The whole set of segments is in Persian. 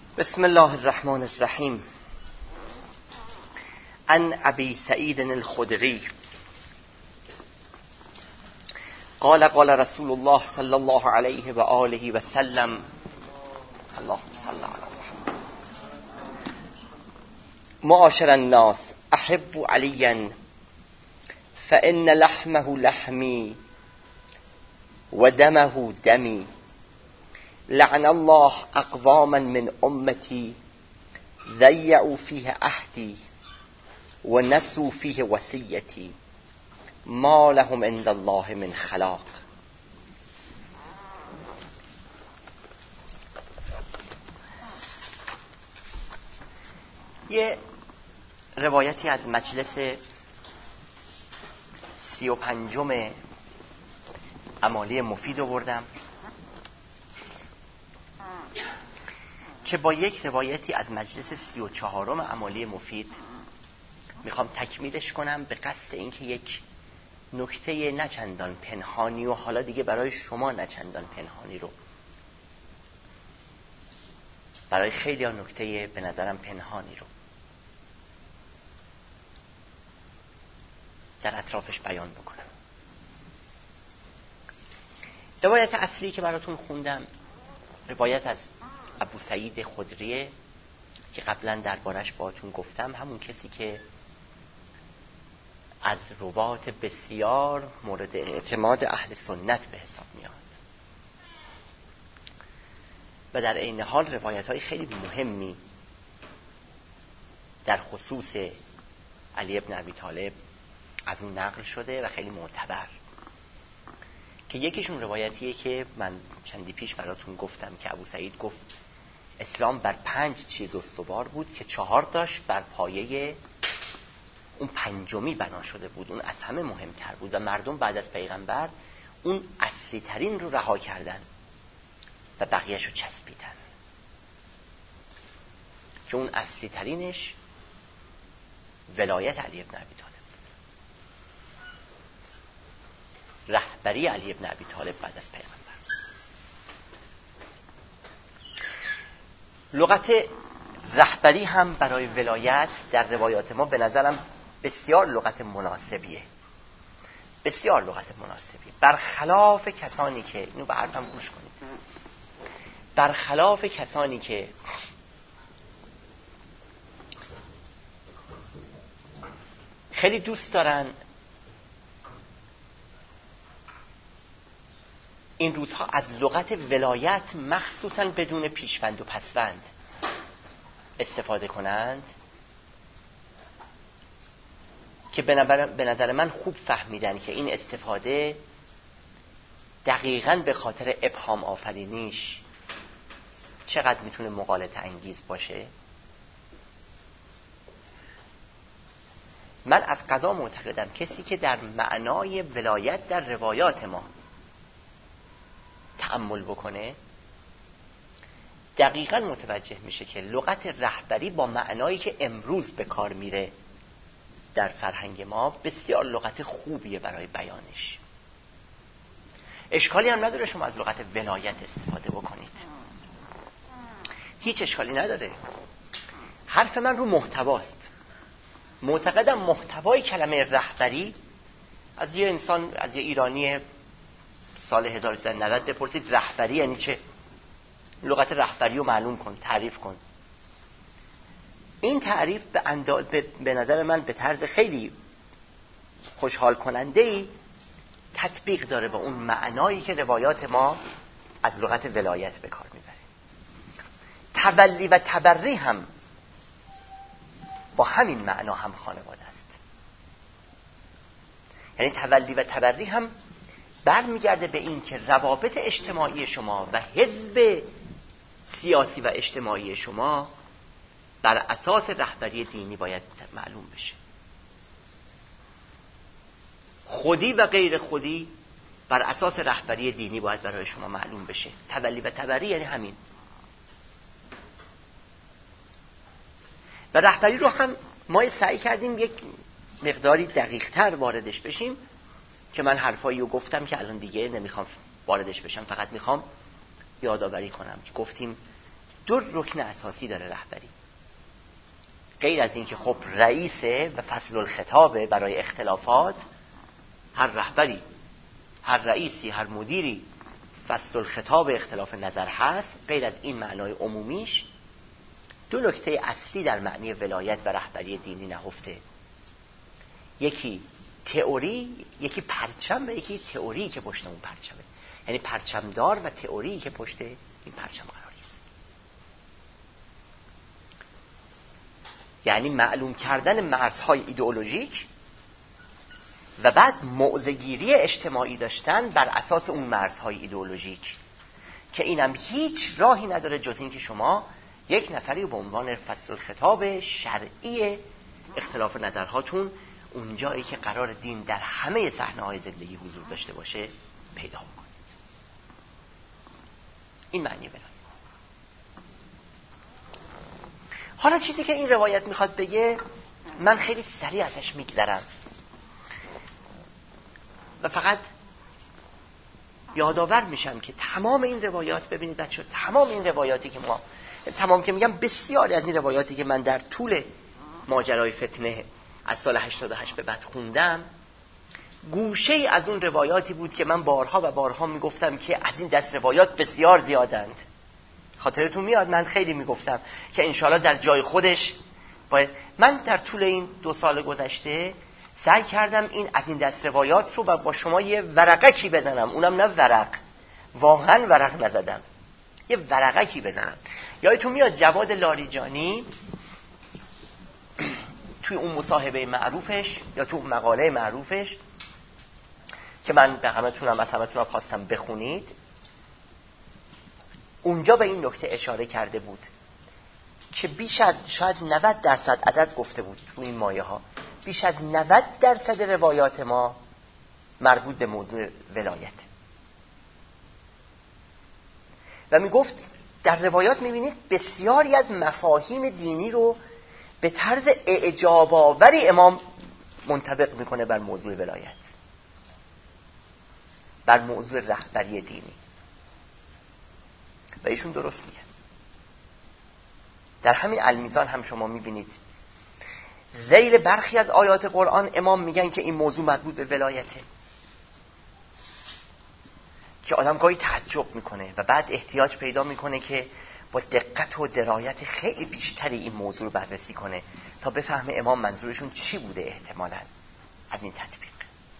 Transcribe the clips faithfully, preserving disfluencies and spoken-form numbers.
بسم الله الرحمن الرحیم. عن ابی سعید الخدری قال قال رسول الله صلی الله علیه و آله و سلم اللهم صل علی محمد. معاشر الناس احب علیا فان لحمه لحمی و دمه دمی. لعن الله اقواما من امتی ضیعوا فیه عهدی و نسوا فیه وصیتی ما لهم عند الله من خلاق. یه روایتی از مجلس سی و پنجم امالی مفید آوردم که با یک روایتی از مجلس سی و چهارم امالی مفید میخوام تکمیلش کنم، به قصد اینکه یک نکته نچندان پنهانی و حالا دیگه برای شما نچندان پنهانی رو، برای خیلی ها نکته به نظرم پنهانی رو در اطرافش بیان بکنم. روایت اصلی که براتون خوندم روایت از ابو سعید خدریه که قبلا دربارش باهاتون گفتم، همون کسی که از روات بسیار مورد اعتماد اهل سنت به حساب میاد و در عین حال روایت‌های خیلی مهمی در خصوص علی ابن ابی طالب از اون نقل شده و خیلی معتبر، که یکیشون روایتیه که من چندی پیش براتون گفتم که ابو سعید گفت اسلام بر پنج چیز استوار بود که چهار داشت بر پایه اون پنجمی بنا شده بود، اون از همه مهمتر بود و مردم بعد از پیغمبر اون اصلی ترین رو رها کردن و بقیه‌اش رو چسبیدن، که اون اصلی ترینش ولایت علی ابن ابی طالب، رهبری علی ابن ابی طالب بعد از پیغمبر. لغت رهبری هم برای ولایت در روایات ما به نظرم بسیار لغت مناسبیه، بسیار لغت مناسبیه، برخلاف کسانی که اینو به حرفم گوش کنید، برخلاف کسانی که خیلی دوست دارن این روزها از لغت ولایت مخصوصاً بدون پیشوند و پسوند استفاده کنند، که به نظر من خوب فهمیدن که این استفاده دقیقاً به خاطر ابهام آفرینیش چقدر میتونه مغالطه انگیز باشه. من از قضا معتقدم کسی که در معنای ولایت در روایات ما تأمل بکنه دقیقاً متوجه میشه که لغت رهبری با معنایی که امروز به کار میره در فرهنگ ما بسیار لغت خوبیه برای بیانش. اشکالی هم نداره شما از لغت ولایت استفاده بکنید، هیچ اشکالی نداره. حرف من رو محتواست. معتقدم محتوای کلمه رهبری از یه انسان، از یه ایرانی سال هزار و سیصد و نود بپرسید رهبری یعنی چه، لغت رهبری رو معلوم کن، تعریف کن. این تعریف به انداز به نظر من به طرز خیلی خوشحال کننده‌ای تطبیق داره با اون معنایی که روایات ما از لغت ولایت به کار میبره. تولی و تبری هم با همین معنا هم خانواده است. یعنی تولی و تبری هم برمیگرده به این که روابط اجتماعی شما و حزب سیاسی و اجتماعی شما بر اساس رهبری دینی باید معلوم بشه. خودی و غیر خودی بر اساس رهبری دینی باید برای شما معلوم بشه. تولی و تبری یعنی همین. و رهبری رو هم ما سعی کردیم یک مقداری دقیق تر واردش بشیم، که من حرفایی رو گفتم که الان دیگه نمیخوام واردش بشم، فقط میخوام یادآوری کنم که گفتیم دو رکن اساسی داره رهبری. غیر از این که خب رئیسه و فصل الخطابه برای اختلافات، هر رهبری، هر رئیسی، هر مدیری فصل الخطاب اختلاف نظر هست. غیر از این معنای عمومیش دو نکته اصلی در معنی ولایت و رهبری دینی نهفته. یکی تئوری، یکی پرچم و یکی تئوری که پشت اون پرچمه. یعنی پرچمدار و تئوری که پشت این پرچم قرار گرفته. یعنی معلوم کردن مرزهای ایدئولوژیک و بعد موضع‌گیری اجتماعی داشتن بر اساس اون مرزهای ایدئولوژیک، که اینم هیچ راهی نداره جز این که شما یک نفری به عنوان فصل الخطاب شرعی اختلاف نظرهاتون اونجایی که قرار دین در همه صحنه‌های زندگی حضور داشته باشه پیدا بکنید. این معنی ولایت. حالا چیزی که این روایت میخواد بگه من خیلی سریع ازش میگذرم و فقط یادآور میشم که تمام این روایات، ببینید بچه‌ها، تمام این روایاتی که ما، تمام که میگم بسیاری از این روایاتی که من در طول ماجرای فتنه از سال هشتاد و هشت به بعد خوندم، گوشه ای از اون روایاتی بود که من بارها و بارها میگفتم که از این دست روایات بسیار زیادند. خاطرتون میاد من خیلی میگفتم که انشالله در جای خودش باید. من در طول این دو سال گذشته سعی کردم این از این دست روایات رو با شما یه ورقکی بزنم، اونم نه ورق، واقعا ورق نزدم، یه ورقکی بزنم. یادتون میاد جواد لاریجانی توی اون مصاحبه معروفش یا تو مقاله معروفش که من به همتونم از همتونم خواستم بخونید، اونجا به این نکته اشاره کرده بود که بیش از شاید نود درصد عدد گفته بود تو این مایه ها، بیش از نود درصد روایات ما مربوط به موضوع ولایت. و می گفت در روایات می بینید بسیاری از مفاهیم دینی رو به طرز اعجاب آوری امام منطبق میکنه بر موضوع ولایت، بر موضوع رهبری دینی. و ایشون درست میگن. در همین المیزان هم شما میبینید ذیل برخی از آیات قرآن امام میگن که این موضوع مربوط به ولایته، که آدم گاهی تعجب میکنه و بعد احتیاج پیدا میکنه که با دقت و درایت خیلی بیشتری این موضوع رو بررسی کنه تا بفهمه امام منظورشون چی بوده احتمالاً از این تطبیق.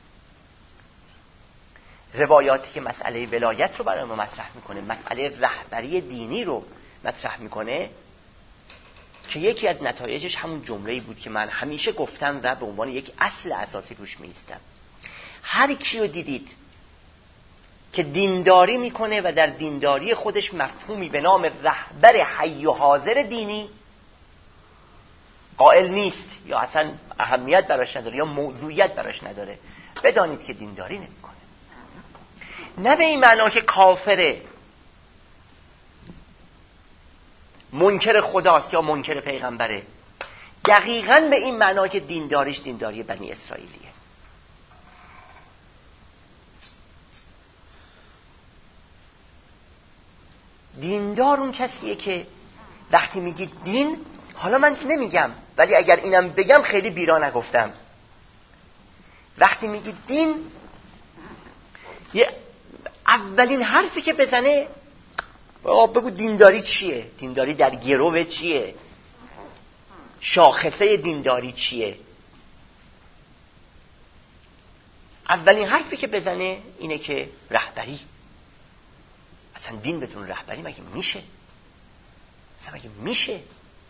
روایاتی که مسئله ولایت رو برای ما مطرح میکنه، مسئله رهبری دینی رو مطرح میکنه، که یکی از نتایجش همون جمله‌ای بود که من همیشه گفتم و به عنوان یک اصل اساسی روش می‌ایستم. هر کی رو دیدید که دینداری میکنه و در دینداری خودش مفهومی به نام رهبر حی و حاضر دینی قائل نیست یا اصلا اهمیت براش نداره یا موضوعیت براش نداره، بدانید که دینداری نمیکنه. نه به این معنا که کافره، منکر خداست یا منکر پیغمبره، دقیقاً به این معنا که دینداریش دینداری بنی اسرائیلیه. دیندار اون کسیه که وقتی میگید دین، حالا من نمیگم ولی اگر اینم بگم خیلی بیرا نگفتم، وقتی میگید دین یه اولین حرفی که بزنه بگو دینداری چیه، دینداری در گروه چیه، شاخصه دینداری چیه. اولین حرفی که بزنه اینه که رهبری. اصلا دین بدون رهبری مگه میشه؟ اصلا مگه میشه؟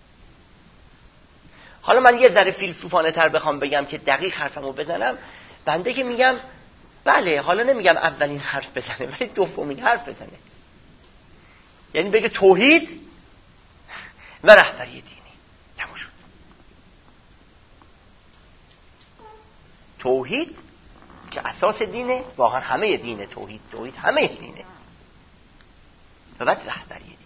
حالا من یه ذره فیلسوفانه تر بخوام بگم که دقیق حرفمو بزنم، بنده که میگم بله، حالا نمیگم اولین حرف بزنه ولی دومین حرف بزنه، یعنی بگه توحید و رهبری دینی. تموم شد. توحید که اساس دینه، واقعا همه دینه، توحید توحید همه دینه، و بعد رهبری دینی.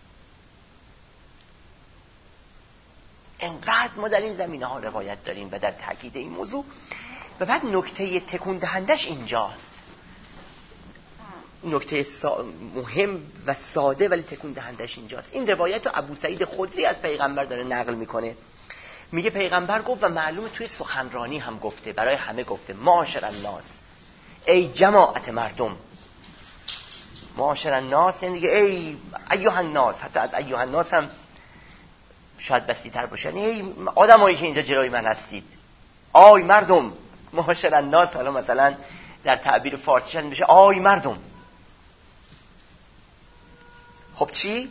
انقدر ما در این زمینه ها روایت داریم و در تاکید این موضوع. و بعد نکته تکون دهندش اینجاست، نکته سا... مهم و ساده ولی تکون دهندش اینجاست. این روایت رو ابو سعید خدری از پیغمبر داره نقل میکنه. میگه پیغمبر گفت و معلومه توی سخنرانی هم گفته، برای همه گفته، معاشر الناس، ای جماعت مردم. معاشر الناس یعنی دیگه ای ایها الناس، حتی از ایها الناس هم شاید بسیط‌تر باشه، یعنی ای آدمایی که اینجا جلوی من هستید، آی مردم. معاشر الناس حالا مثلا در تعبیر فارسیش میشه آی مردم. خب چی؟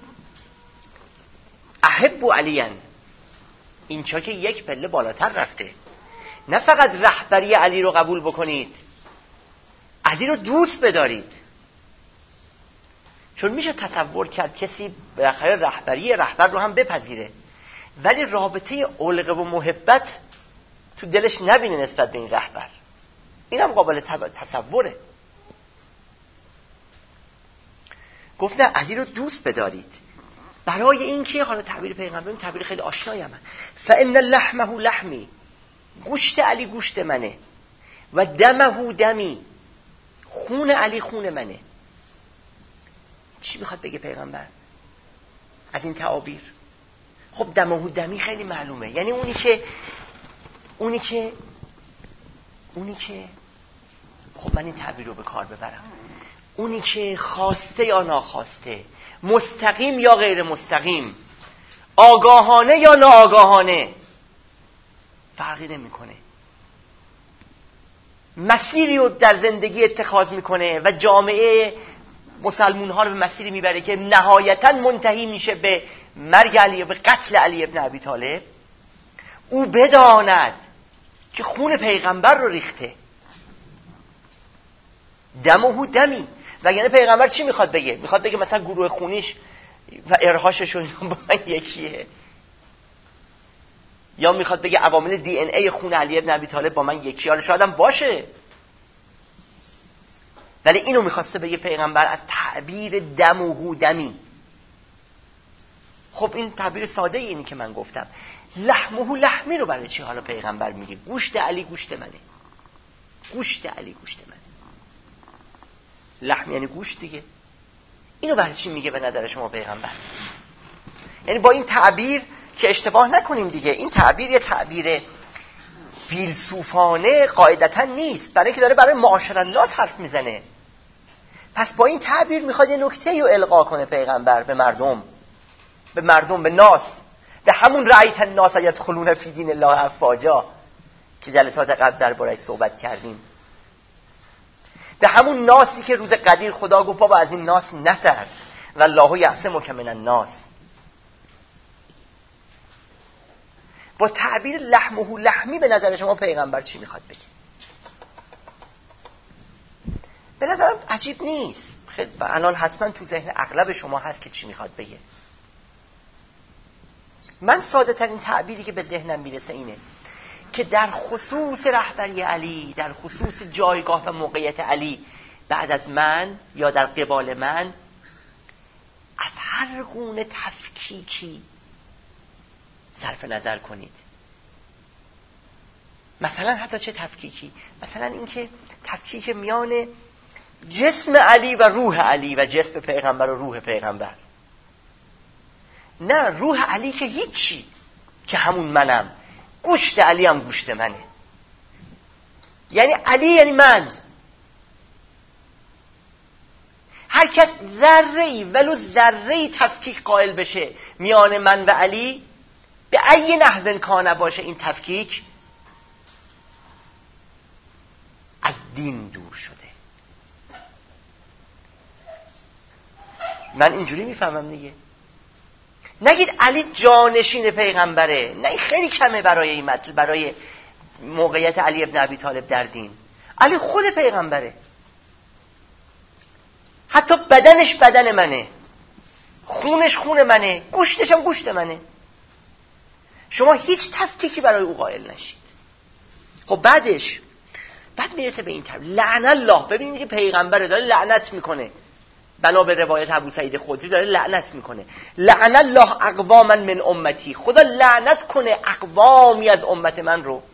احب علیاً، اینجا که یک پله بالاتر رفته، نه فقط رهبری علی رو قبول بکنید، علی رو دوست بدارید. چون میشه تصور کرد کسی بالاخره رهبری رهبر رو هم بپذیره ولی رابطه علقه و محبت تو دلش نبینه نسبت به این رهبر. اینم قابل تصوره. گفت نه، علی رو دوست بدارید. برای این که حالا تعبیر پیغمبر این تعبیر خیلی آشنایی من، فان لحمه لحمی، گوشت علی گوشت منه، و دمه دمی، خون علی خون منه. چی میخواد بگه پیغمبر از این تعابیر؟ خب دمه دمی خیلی معلومه، یعنی اونی که اونی که اونی که خب من این تعبیر رو به کار ببرم، اونی که خواسته یا ناخواسته، مستقیم یا غیر مستقیم، آگاهانه یا ناآگاهانه، فرقی نمیکنه، مسیری رو در زندگی اتخاذ میکنه و جامعه مسلمون ها رو به مسیری میبره که نهایتاً منتهی میشه به مرگ علی، به قتل علی ابن ابی طالب، او بداند که خون پیغمبر رو ریخته. دمه دمی. وگرنه پیغمبر چی میخواد بگه؟ میخواد بگه مثلا گروه خونیش و ارهاششون با من یکیه، یا میخواد بگه عوامل دی ان ای خون علی ابن ابی طالب با من یکیه. حالا شاید هم باشه، ولی اینو میخواسته بگه پیغمبر از تعبیر دمه دمی. خب این تعبیر ساده اینی که من گفتم. لحمه لحمی رو برای چی حالا پیغمبر میگه؟ گوشت علی گوشت منه، گوشت علی گوشت منه. لحم یعنی گوشت دیگه. اینو برای چی میگه به نظر شما پیغمبر؟ یعنی با این تعبیر که اشتباه نکنیم دیگه، این تعبیر یه تعبیر فیلسوفانه قاعدتا نیست، برای اینکه داره برای معاشر الناس حرف میزنه. پس با این تعبیر میخواد یه نکته رو القا کنه پیغمبر به مردم، به مردم، به ناس، به همون رأیت الناس یدخلون فی دین الله افواجا که جلسات قبل درباره‌اش صحبت کردیم، به همون ناسی که روز قدیر خدا گفت بابا از این ناس نترس، والله یعصمک من الناس. با تعبیر لحمه لحمی به نظر شما پیغمبر چی میخواد بگه؟ به نظرم عجیب نیست، خیلی الان حتما تو ذهن اغلب شما هست که چی میخواد بگه. من ساده ترین تعبیری که به ذهنم میرسه اینه که در خصوص رهبری علی، در خصوص جایگاه و موقعیت علی بعد از من یا در قبال من، از هر گونه تفکیکی صرف نظر کنید. مثلا حتی چه تفکیکی؟ مثلا اینکه تفکیک میان جسم علی و روح علی و جسم پیغمبر و روح پیغمبر. نه، روح علی که هیچی، که همون منم، گوشت علی هم گوشت منه. یعنی علی یعنی من. هر کس ذره‌ای ولو ذره‌ای تفکیک قائل بشه میان من و علی، به ای نحو کان باشه این تفکیک، از دین دور شده. من اینجوری میفهمم دیگه. نگید علی جانشین پیغمبره، نه، این خیلی کمه برای این مطلب، برای موقعیت علی ابن ابی طالب در دین. علی خود پیغمبره، حتی بدنش بدن منه، خونش خون منه، گوشتش هم گوشت منه. شما هیچ تفکیکی برای او قائل نشید. خب بعدش بعد میرسه به این تعبیر لعن الله. ببینید که پیغمبر داره لعنت میکنه، بنا به روایت ابو سعید خدری داره لعنت میکنه. لعن الله اقواما من امتی، خدا لعنت کنه اقوامی از امت من رو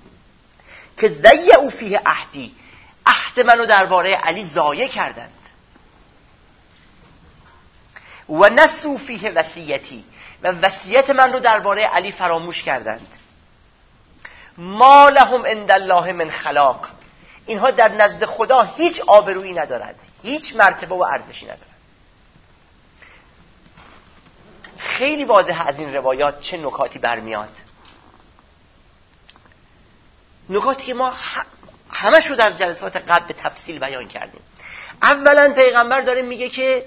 که ضیعوا فیه عهدی، عهد منو درباره علی ضایع کردند. و نسوا فیه وصیتی، و وصیت من رو درباره علی فراموش کردند. ما لهم عند الله من خلاق، اینها در نزد خدا هیچ آبرویی ندارند، هیچ مرتبه و ارزشی ندارند. خیلی واضحه از این روایات چه نکاتی برمیاد، نکاتی که ما همش رو در جلسات قبل به تفصیل بیان کردیم. اولا پیغمبر داره میگه که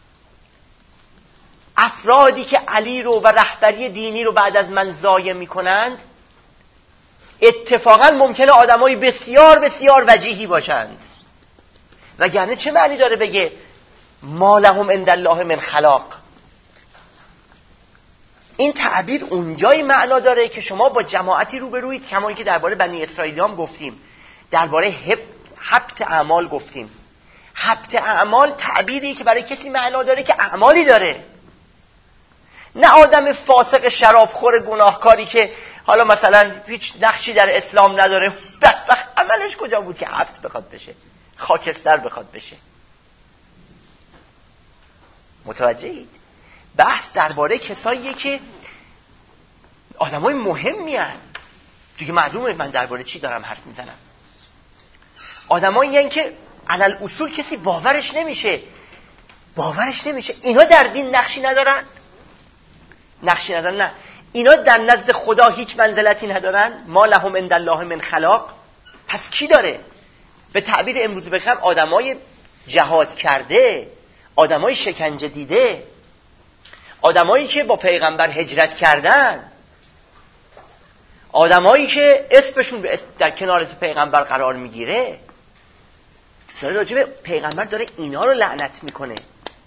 افرادی که علی رو و رهبری دینی رو بعد از من ضایع میکنند اتفاقا ممکنه آدمای بسیار بسیار وجیهی باشند. وگرنه چه معنی داره بگه ما لهم عند الله من خلاق؟ این تعبیر اونجای معنا داره که شما با جماعتی روبرویید، کما اینکه درباره بنی اسرائیل هم گفتیم، درباره حبط اعمال گفتیم. حبط اعمال تعبیری که برای کسی معنا داره که اعمالی داره، نه آدم فاسق شرابخور گناهکاری که حالا مثلا هیچ نقشی در اسلام نداره، بدبخت عملش کجا بود که حبس بخواد بشه، خاکستر بخواد بشه. متوجهید؟ بحث درباره کساییه که آدمای مهمی هستن. دیگه معلومه من درباره چی دارم حرف میزنم. آدمایی هستن که علل اصول کسی باورش نمیشه باورش نمیشه اینا در دین نقشی ندارن نقشی ندارن نه، اینا در نزد خدا هیچ منزلتی ندارن. ما لهم عند الله من خلاق. پس کی داره؟ به تعبیر امروز بگم آدمای جهاد کرده، آدمای شکنجه دیده، آدمایی که با پیغمبر هجرت کردن، آدمایی که اسمشون در کنار اسم پیغمبر قرار میگیره. داره راجع به پیغمبر داره اینا رو لعنت میکنه.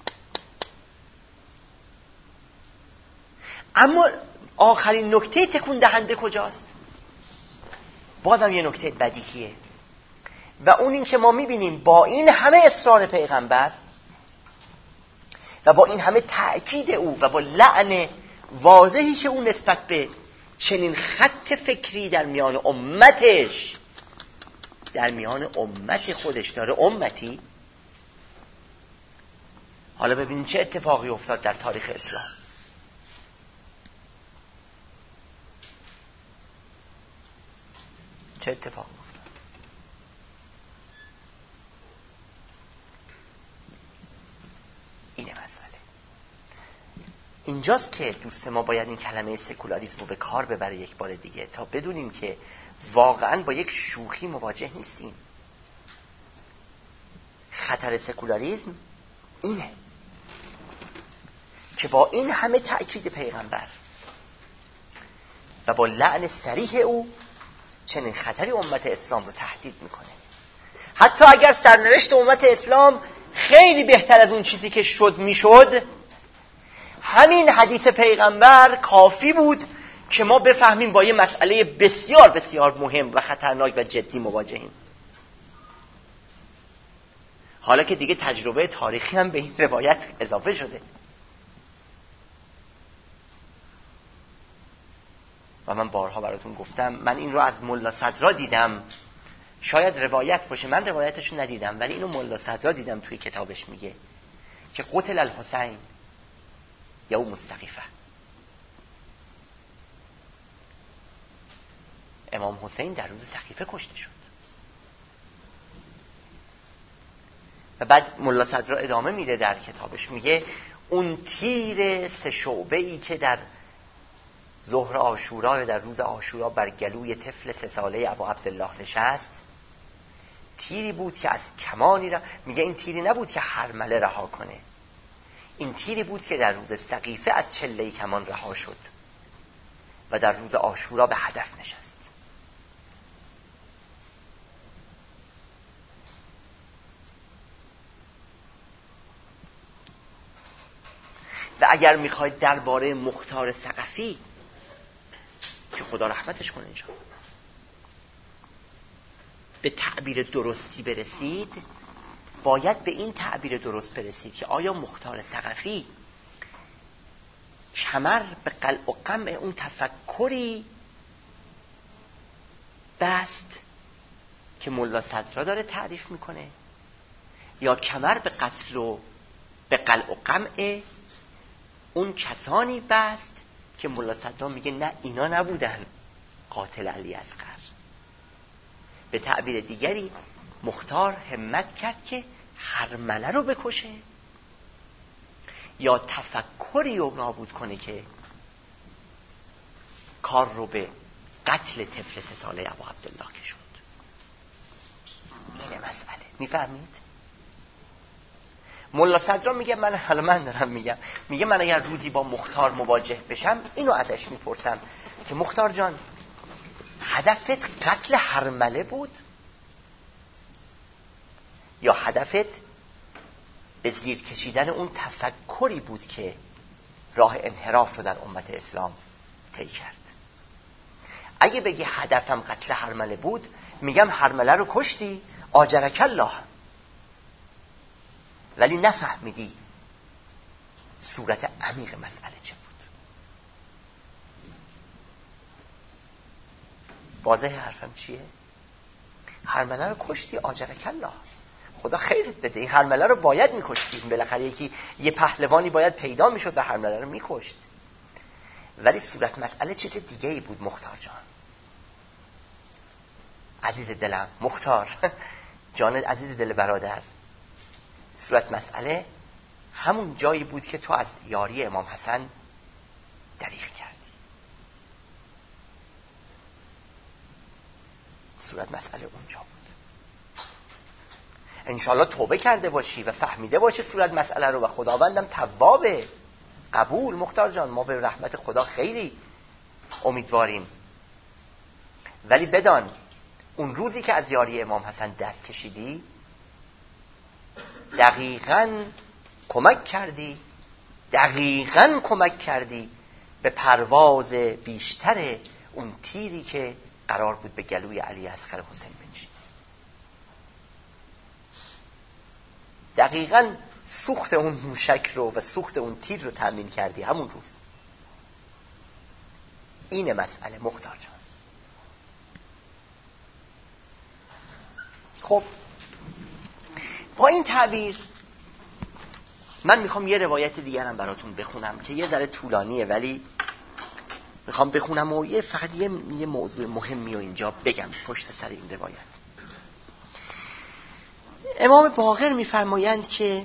اما آخرین نکته تکون دهنده کجاست؟ بازم یه نکته بدیهیه و اون این که ما میبینیم با این همه اصرار پیغمبر و با این همه تأکید او و با لعن واضحی که او نسبت به چنین خط فکری در میان امتش در میان امت خودش داره، امتی. حالا ببینیم چه اتفاقی افتاد در تاریخ اسلام. چه اتفاقی افتاد؟ اینه مسئله. اینجاست که دوست ما باید این کلمه سکولاریسم رو به کار ببره یک بار دیگه تا بدونیم که واقعا با یک شوخی مواجه نیستیم. خطر سکولاریسم اینه که با این همه تأکید پیغمبر و با لعن صریح او چنین خطری امت اسلام رو تهدید میکنه. حتی اگر سرنوشت امت اسلام خیلی بهتر از اون چیزی که شد میشد، همین حدیث پیغمبر کافی بود که ما بفهمیم با یه مسئله بسیار بسیار مهم و خطرناک و جدی مواجهیم. حالا که دیگه تجربه تاریخی هم به این روایت اضافه شده و من بارها براتون گفتم من این رو از ملا صدرا دیدم، شاید روایت باشه، من روایتشو ندیدم ولی اینو ملا صدرا دیدم توی کتابش میگه که قتل الحسین یا او مستقیفه، امام حسین در روز سقیفه کشته شد. و بعد ملا صدرا ادامه میده در کتابش میگه اون تیر سه شعبه ای که در ظهر عاشورا و در روز عاشورا بر گلوی طفل سه ساله ابو عبدالله نشست، تیری بود که از کمانی را، میگه این تیری نبود که هرمله رها کنه، این تیری بود که در روز سقیفه از چله کمان رها شد و در روز عاشورا به هدف نشست. و اگر میخواید درباره مختار ثقفی که خدا رحمتش کنه انشاءالله به تعبیر درستی برسید، باید به این تعبیر درست برسید که آیا مختار ثقفی کمر به قلع و قمع اون تفکری بست که ملا صدرا داره تعریف میکنه، یا کمر به قتل و به قلع و قمع اون کسانی بست که ملا صدرا میگه نه اینا نبودن قاتل علی اصغر. به تعبیر دیگری مختار همت کرد که هرمله رو بکشه یا تفکری رو نابود کنه که کار رو به قتل طفل سه ساله ابو عبدالله کشوند. اینه مسئله. میفهمید؟ ملا صدرا میگه من حالا من دارم میگم میگه من اگر روزی با مختار مواجه بشم اینو ازش میپرسم که مختار جان هدفت قتل هرمله بود یا هدفت به زیر کشیدن اون تفکری بود که راه انحراف رو در امت اسلام طی کرد؟ اگه بگی هدفم قتل هرمله بود میگم هرمله رو کشتی آجرک الله، ولی نفهمیدی صورت عمیق مسئله چه بود. واضح حرفم چیه؟ هرمله رو کشتی آجرک الله، خدا خیرت بده، این هرمله رو باید میکشتیم، بالاخره یکی یه پهلوانی باید پیدا میشد و هرمله رو میکشت. ولی صورت مسئله چیز دیگه ای بود مختار جان. عزیز دلم مختار جان عزیز دل برادر، صورت مسئله همون جایی بود که تو از یاری امام حسن دریغ کردی. صورت مسئله اونجا بود. انشالله توبه کرده باشی و فهمیده باشی صورت مسئله رو و خداوندم توابه. قبول مختار جان، ما به رحمت خدا خیلی امیدواریم، ولی بدان اون روزی که از یاری امام حسن دست کشیدی دقیقاً کمک کردی دقیقاً کمک کردی به پرواز بیشتر اون تیری که قرار بود به گلوی علی اصغر حسین بنشینه. دقیقاً سوخت اون موشک رو و سوخت اون تیر رو تامین کردی همون روز. اینه مسئله مختار جان. خب با این تعبیر من میخوام یه روایت دیگرم براتون بخونم که یه ذره طولانیه، ولی میخوام بخونم و یه فقط یه, یه موضوع مهمی رو اینجا بگم پشت سر این روایت. امام باقر میفرمایند که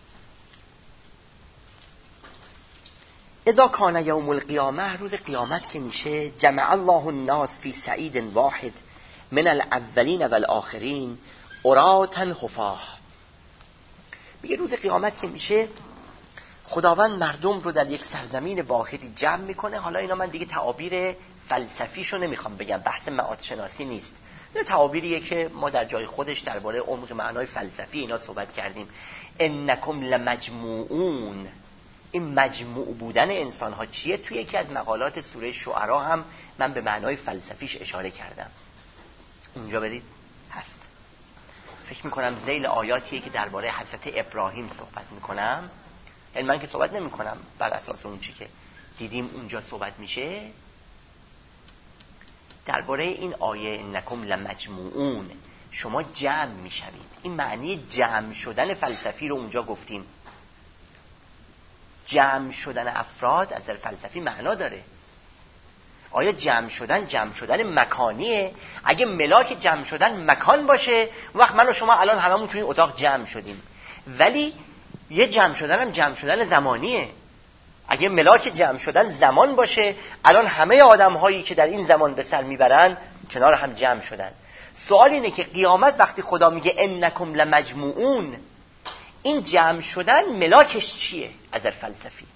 اذا کان یوم القیامه، روز قیامت که میشه، جمع الله الناس فی سعید واحد من الاولین والآخرین عراة حفاة. میگه روز قیامت که میشه خداوند مردم رو در یک سرزمین واحدی جمع میکنه. حالا اینا من دیگه تعابیر فلسفیشو نمیخوام بگم، بحث معاد شناسی نیست، نه تعابیریه که ما در جای خودش درباره عمق معنای فلسفی اینا صحبت کردیم. انکم لمجموعون، این مجموع بودن انسان ها چیه؟ توی یکی از مقالات سوره شعرا هم من به معنای فلسفیش اشاره کردم، اونجا برید هست. فکر میکنم ذیل آیاتیه که درباره حضرت ابراهیم صحبت میکنم، یعنی من که صحبت نمیکنم بر اساس اون چی که دیدیم اونجا صحبت میشه، درباره این آیه انکم لمجموعون، شما جمع میشوید. این معنی جمع شدن فلسفی رو اونجا گفتیم. جمع شدن افراد از در فلسفی معنا داره. آیا جمع شدن جمع شدن مکانیه؟ اگه ملاک جمع شدن مکان باشه، وقت من و شما الان هممون توی این اتاق جمع شدیم، ولی یه جمع شدن هم جمع شدن زمانیه. اگه ملاک جمع شدن زمان باشه، الان همه آدم هایی که در این زمان به سر میبرن کنار هم جمع شدن. سوال اینه که قیامت وقتی خدا میگه انکم لمجموعون، این جمع شدن ملاکش چیه از در فلسفی؟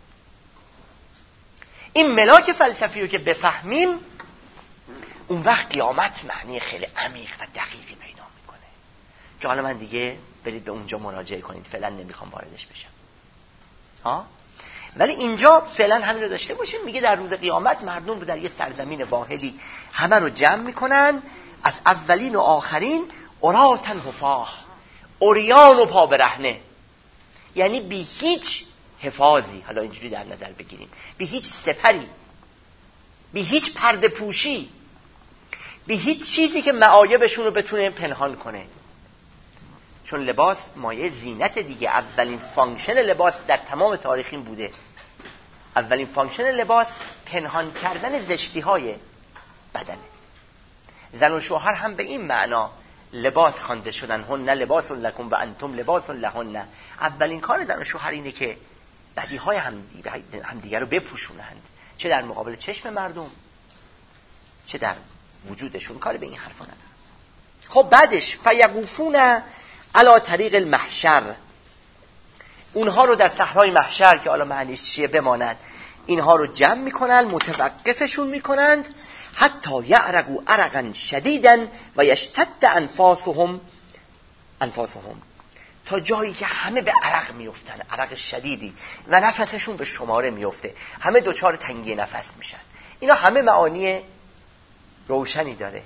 این ملاک فلسفی رو که بفهمیم، اون وقت قیامت معنی خیلی عمیق و دقیقی پیدا میکنه که حالا من دیگه برید به اونجا مراجعه کنید، فعلا نمیخوام واردش بشم ها. ولی اینجا فعلا همین رو داشته باشیم. میگه در روز قیامت مردم رو در یه سرزمین واحدی همه رو جمع میکنن، از اولین و آخرین، عراة حفاة، عریان و پا برهنه، یعنی بی هیچ حفاظی، حالا اینجوری در نظر بگیریم، بی هیچ سپری، بی هیچ پرده پوشی، بی هیچ چیزی که معایبشون رو بتونه پنهان کنه. چون لباس مایه زینت دیگه، اولین فانکشن لباس در تمام تاریخ این بوده اولین فانکشن لباس پنهان کردن زشتی های بدنه. زن و شوهر هم به این معنا لباس خوانده شدن، هن لباس لکم و انتم لباس لهن. اولین کار زن و شوهر اینه که بدی های همدیگر رو بپوشونند، چه در مقابل چشم مردم چه در وجودشون. کاری به این حرفا نداره. خب بعدش فیقوفون علی طریق المحشر، اونها رو در صحرای محشر که حالا معنیش چیه بماند، اینها رو جمع میکنن، متوقفشون میکنند، حتی یعرقوا عرقا شدیدا و یشتد انفاسهم انفاسهم تا جایی که همه به عرق میفتن، عرق شدیدی، و نفسشون به شماره میفته، همه دوچار تنگی نفس میشن. اینا همه معانی روشنی داره.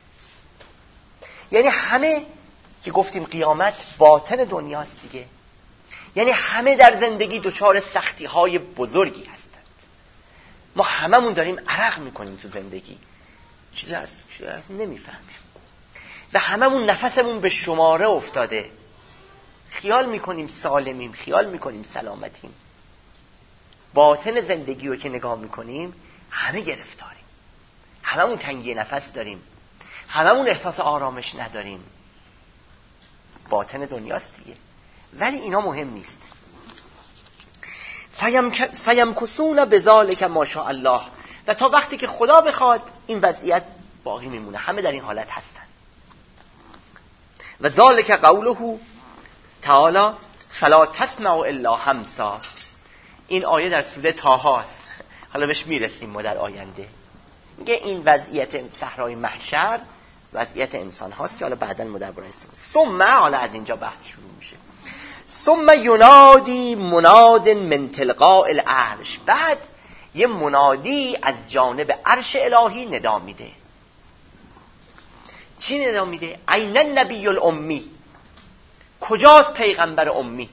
یعنی همه که گفتیم قیامت باطن دنیاست دیگه، یعنی همه در زندگی دوچار سختی های بزرگی هستند. ما هممون داریم عرق میکنیم تو زندگی، چیزی هست چیزی هست نمیفهمیم، و هممون نفسمون به شماره افتاده. خیال میکنیم سالمیم، خیال میکنیم سلامتیم. باطن زندگی رو که نگاه میکنیم همه گرفتاریم، هممون تنگی نفس داریم، هممون احساس آرامش نداریم. باطن دنیاست دیگه. ولی اینا مهم نیست. فیمکثون بذالک ما شاء الله، و تا وقتی که خدا بخواد این وضعیت باقی میمونه، همه در این حالت هستن. و ذالک قوله تعالی فلا تسمع الا همسا. این آیه در سوره طه است، حالا بهش میرسیم ما در آینده. میگه این وضعیت صحرای محشر وضعیت انسان هاست که حالا بعداً ما درباره‌اش ثم، حالا از اینجا بحث شروع میشه. ثم ینادی مناد من تلقاء العرش، بعد یه منادی از جانب عرش الهی ندا میده. چی ندا میده؟ این النبی الامی، کجاست پیغمبر امی؟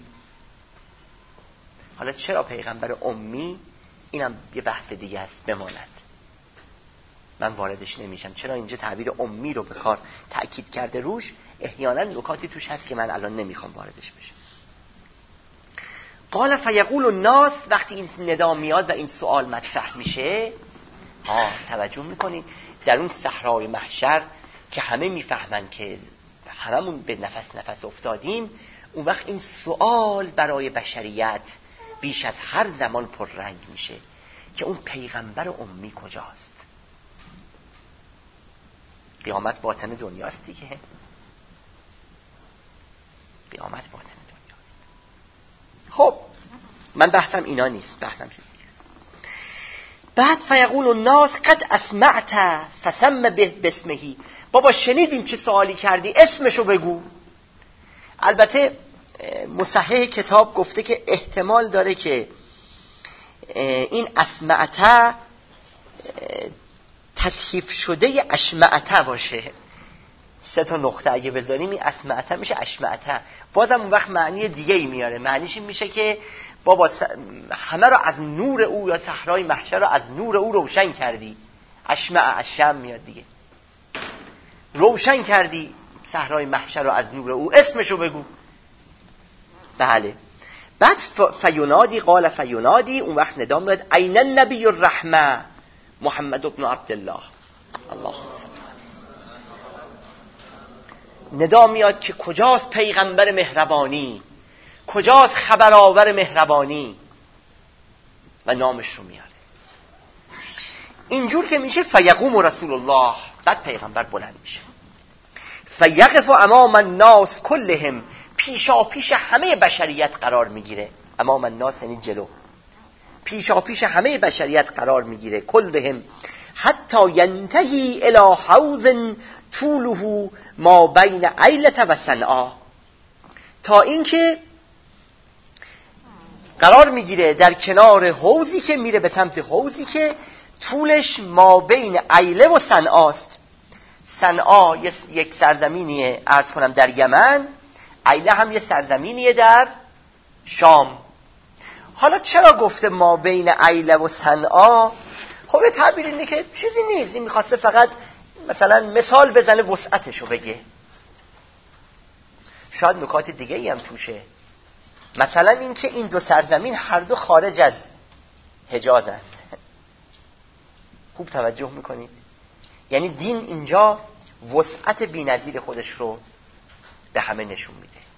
حالا چرا پیغمبر امی؟ اینم یه بحث دیگه است، بماند، من واردش نمیشم. چرا اینجا تعبیر امی رو به کار تأکید کرده روش؟ احیانا نکاتی توش هست که من الان نمیخوام واردش بشم. قال فیقول الناس، وقتی این ندا میاد و این سوال مطرح میشه، ها توجه میکنید در اون صحرای محشر که همه میفهمن که هممون به نفس نفس افتادیم، اون وقت این سوال برای بشریت بیش از هر زمان پررنگ میشه که اون پیغمبر امی کجاست؟ قیامت باطن دنیاست دیگه. قیامت باطن دنیاست. خب من بحثم اینا نیست، بحثم چیز دیگه است. بعد فیقول الناس قد اسمعت فسم باسمه، بابا شنیدیم چه سوالی کردی، اسمشو بگو. البته مصحح کتاب گفته که احتمال داره که این اسمعت تصحیف شده اشمعت باشه. سه تا نقطه اگه بذاریم این اسمعت میشه اشمعت. بازم اون وقت معنی دیگه ای میاره. معنیش این میشه که بابا همه رو از نور او یا صحرای محشر رو از نور او روشن کردی. اشمع اشم میاد دیگه. روشن کردی صحرای محشر رو از نور او، اسمشو بگو. بله. بعد فینادی قال فینادی، اون وقت ندا میاد این النبی الرحمه محمد ابن عبدالله. الله ندا میاد که کجاست پیغمبر مهربانی، کجاست خبرآور مهربانی، و نامش رو میاره. اینجور که میشه فیقوم رسول الله، بعد پیغمبر بلند میشه، فیقف امام الناس کلهم، پیشا پیش همه بشریت قرار میگیره. امام الناس یعنی جلو، پیشا پیش همه بشریت قرار میگیره. کلهم حتی ینتهی الی حوض طوله ما بین ایلة و صنعا، تا اینکه قرار میگیره در کنار حوضی که میره به سمت حوضی که طولش ما بین ایله و صنعاست. صنعا یک سرزمینیه عرض کنم در یمن، ایله هم یه سرزمینیه در شام. حالا چرا گفته ما بین ایله و صنعا؟ خب یه تعبیر اینه که چیزی نیست، این میخواسته فقط مثلا مثال بزنه، وسعتشو بگه. شاید نکات دیگه ای هم توشه، مثلا این که این دو سرزمین هر دو خارج از حجازند. خوب توجه میکنید؟ یعنی دین اینجا وسعت بی‌نظیر خودش رو به همه نشون میده.